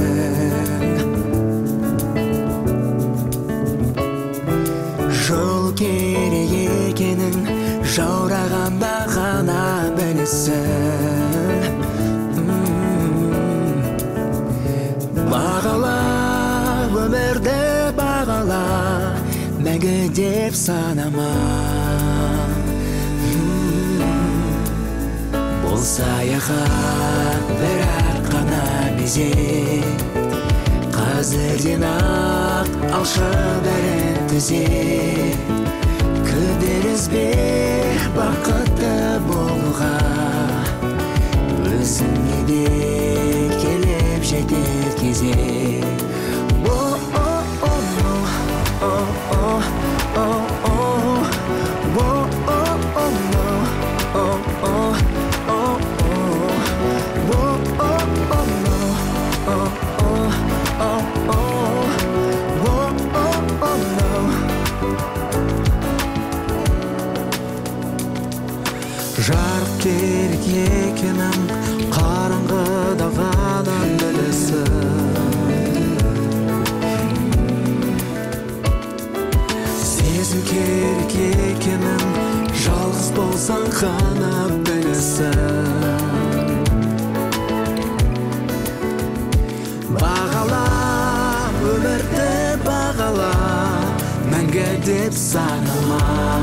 Жол керек екенін жаурағанда ғана білесің. Бағала өмірді, бағала мәңгі деп санама. Бұл саяхат бірақ қана мезет, қазірден ақ алшы бәрін түзет. Күдерізбе бақытты болуға, өзіңе де келіп жетер кезек. Жарық керек екенін қараңғыда ғана білесің. Сезім керек екенін жалғыз болсаң ғана білесің. Бағала өмірді, бағала мәңгі деп санама.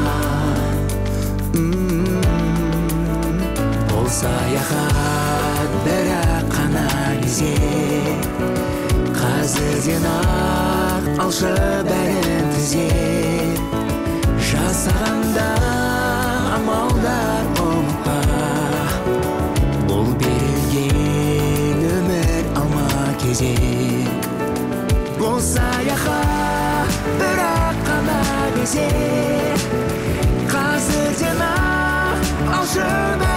Бұл саяхат бірақ қана мезет, қазірден ақ алшы бәрін түзет. Жасағанда амалдар ұмытпа, бұл берілген өмір алма кезек. Бұл саяхат бірақ қана мезет, қазірден ақ алшы